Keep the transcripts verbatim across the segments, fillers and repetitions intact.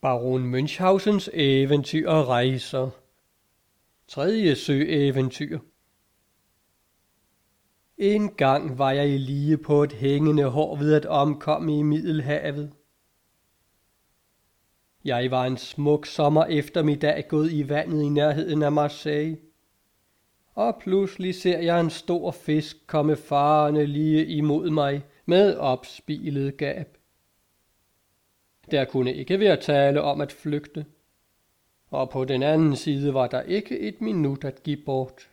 Baron Münchhausens eventyr og rejser. Tredje søeventyr. En gang var jeg lige på et hængende hår ved at omkomme i Middelhavet. Jeg var en smuk sommer eftermiddag gået i vandet i nærheden af Marseille, og pludselig ser jeg en stor fisk komme farende lige imod mig med opspilet gab. Der kunne ikke være tale om at flygte, og på den anden side var der ikke et minut at give bort.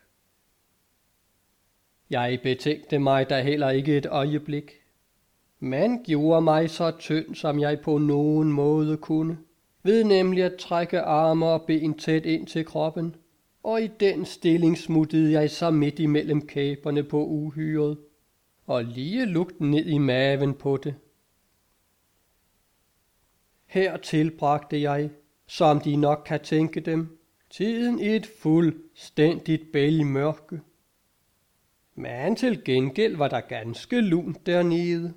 Jeg betænkte mig da heller ikke et øjeblik, men gjorde mig så tynd, som jeg på nogen måde kunne, ved nemlig at trække arme og ben tæt ind til kroppen, og i den stilling smuttede jeg så midt imellem kæberne på uhyret, og lige lugte ned i maven på det. Her tilbragte jeg, som de nok kan tænke dem, tiden i et fuldstændigt bælgmørke. Men til gengæld var der ganske lunt dernede.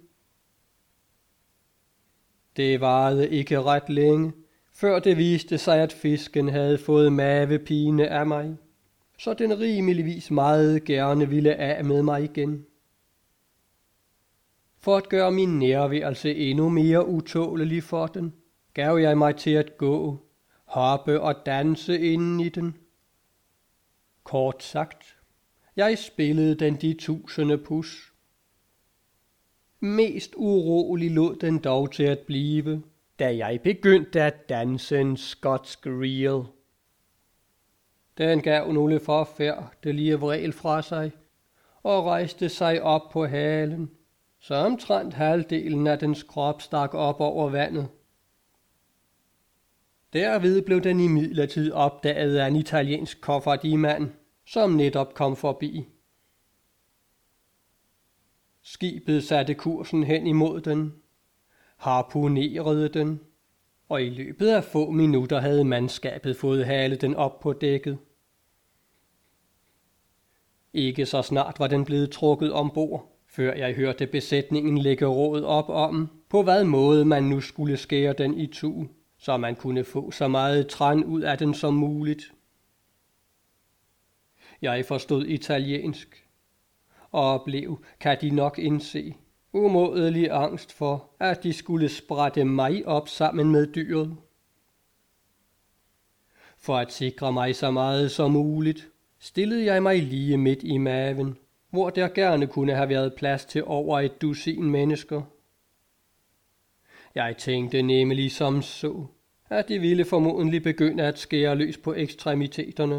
Det varede ikke ret længe, før det viste sig, at fisken havde fået mavepine af mig, så den rimeligvis meget gerne ville af med mig igen. For at gøre min nærværelse endnu mere utålelig for den, gav jeg mig til at gå, hoppe og danse inden i den. Kort sagt, jeg spillede den de tusinde pus. Mest urolig lod den dog til at blive, da jeg begyndte at danse en skotsk reel. Den gav nogle forfærdelige vræl fra sig og rejste sig op på halen, så omtrent halvdelen af dens krop stak op over vandet. Derved blev den imidlertid opdaget af en italiensk koffertmand, som netop kom forbi. Skibet satte kursen hen imod den, harpunerede den, og i løbet af få minutter havde mandskabet fået halet den op på dækket. Ikke så snart var den blevet trukket ombord, før jeg hørte besætningen lægge råd op om, på hvad måde man nu skulle skære den i tu, så man kunne få så meget tran ud af den som muligt. Jeg forstod italiensk, og blev, kan de nok indse, umådelig angst for, at de skulle sprætte mig op sammen med dyret. For at sikre mig så meget som muligt, stillede jeg mig lige midt i maven, hvor der gerne kunne have været plads til over et dusin mennesker. Jeg tænkte nemlig som så, at de ville formodentlig begynde at skære løs på ekstremiteterne.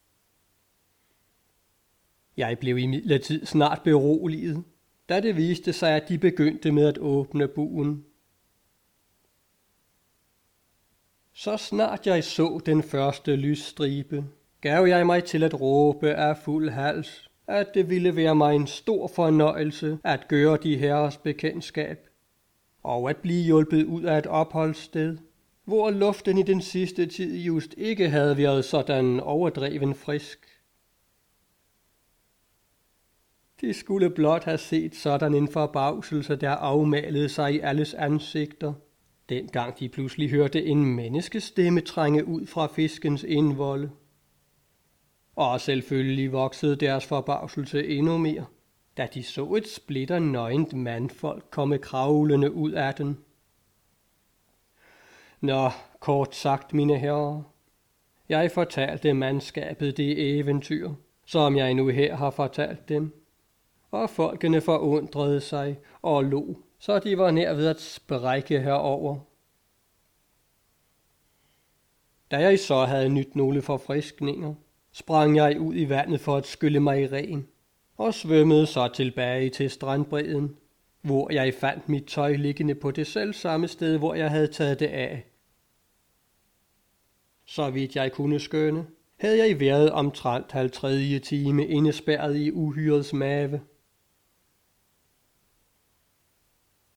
Jeg blev imidlertid snart beroliget, da det viste sig, at de begyndte med at åbne buen. Så snart jeg så den første lysstribe, gav jeg mig til at råbe af fuld hals, at det ville være mig en stor fornøjelse at gøre de herres bekendtskab, og at blive hjulpet ud af et opholdssted, hvor luften i den sidste tid just ikke havde været sådan overdreven frisk. De skulle blot have set sådan en forbavselse, der afmalede sig i alles ansigter, dengang de pludselig hørte en menneskestemme trænge ud fra fiskens indvolde. Og selvfølgelig voksede deres forbavselse endnu mere, da de så et splitter nøgent mandfolk komme kravlende ud af den. Nå, kort sagt, mine herrer, jeg fortalte mandskabet det eventyr, som jeg nu her har fortalt dem, og folkene forundrede sig og lo, så de var nær ved at sprække herover. Da jeg så havde nydt nogle forfriskninger, sprang jeg ud i vandet for at skylle mig ren, og svømmede så tilbage til strandbredden, hvor jeg fandt mit tøj liggende på det selv samme sted, hvor jeg havde taget det af. Så vidt jeg kunne skønne, havde jeg været omtrent halv tredje time indespærret i uhyrets mave.